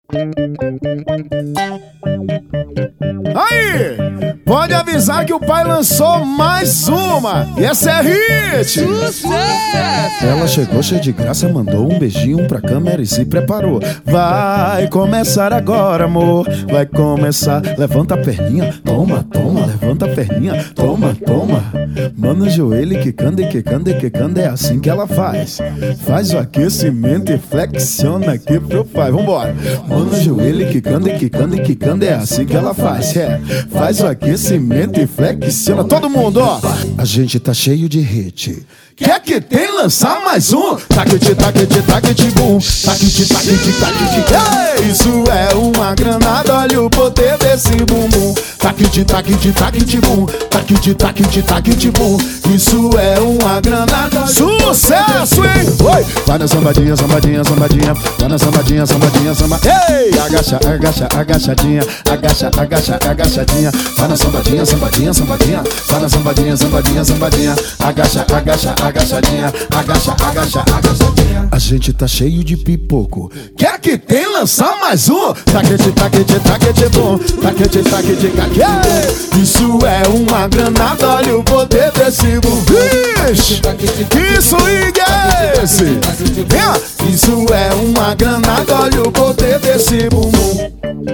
Aí, pode avisar que o pai lançou mais uma. E essa é hit. Sucesso! Ela chegou cheia de graça, mandou um beijinho pra câmera e se preparou. Vai começar agora, amor. Vai começar. Levanta a perninha, toma, toma. Levanta a perninha, toma, toma. Manda o joelho quicando e quicando e quicando. É assim que ela faz. Faz o aquecimento e flexiona aqui pro pai. Vambora. Manda o joelho quicando e quicando e quicando. É assim que ela faz. Faz o aquecimento e flexiona. Todo mundo, ó. A gente tá cheio de hit. Quer que tem lançar mais um? Taquete, taquete, taquete, bum. Taquete, taquete, taquete. Isso é uma granada, olha o poder desse bumbum. Taquete, taquete, taquete, bum. Taquete, taquete, taquete, bum. Isso é uma granada. Sucesso, hein? Oi! Vai na sambadinha, sambadinha, sambadinha. Vai na sambadinha, sambadinha, samba. Ei! Agacha, agacha, agachadinha. Agacha, agacha, agachadinha. Vai na sambadinha, sambadinha, sambadinha. Vai na sambadinha, sambadinha, sambadinha. Agacha, agacha, agachadinha, agacha, agacha, agachadinha. A gente tá cheio de pipoco. Quer que tem lançar mais um? Taquete, taquete, taquete, bom. Taquete, taquete, taquete. Isso é uma granada, olha o poder desse bumbum. Que swing é esse? Vem, isso é uma granada, olha o poder desse bumbum.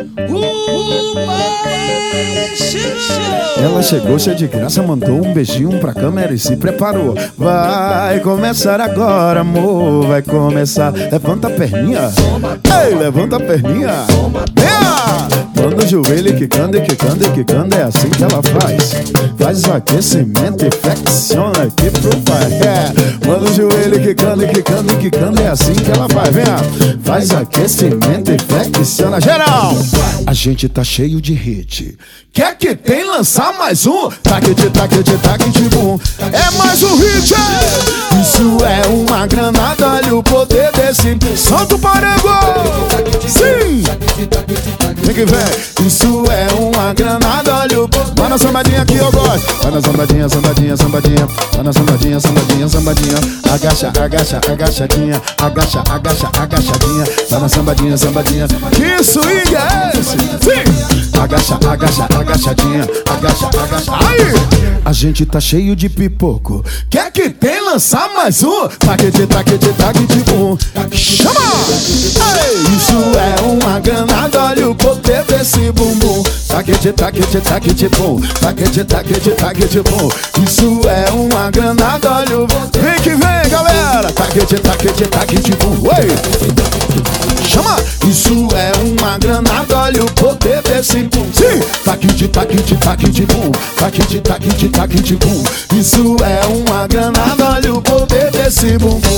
Ela chegou cheia de graça, mandou um beijinho pra câmera e se preparou. Vai começar agora, amor, vai começar. Levanta a perninha, ei, levanta a perninha. Manda o joelho quicando e quicando e quicando. É assim que ela faz. Faz o aquecimento e flexiona aqui pro pai. Manda o joelho quicando e quicando e quicando. É assim que ela faz, vem. Faz o aquecimento e flexiona. Geral, a gente tá cheio de hit. Quer que tem lançar mais um? Taquete, taquete, taquete, bum. É mais um hit. Isso é uma granada, olha o poder desse. Solta o paredão. Sim. Vem que vem. Isso é uma granada, olha o poder. Vai na sambadinha que eu gosto. Vai na sambadinha, sambadinha, sambadinha. Vai na sambadinha, sambadinha, sambadinha. Agacha, agacha, agachadinha. Agacha, agacha, agachadinha. Vai na sambadinha, sambadinha. Que swing é esse? Sim. Agacha, agacha, agachadinha. Agacha, agacha. Aí! A gente tá cheio de pipoco. Quer que tem lançar mais um? Taquete, taquete, taquete, bum. Chama! Ei, isso é uma granada, olha o poder desse bumbum. Taquete, taquete, taquete, bum. Taquete, taquete, taquete, bum. Isso é uma granada, olha o... Vem que vem, galera! Taquete, taquete, taquete, bum. Oi! Chama! Isso é uma granada, olha o poder desse bum. Sim! Taquete, taquete, taquete, bum. Taquete, taquete, taquete, bum. Isso é uma granada, olha o poder desse bum.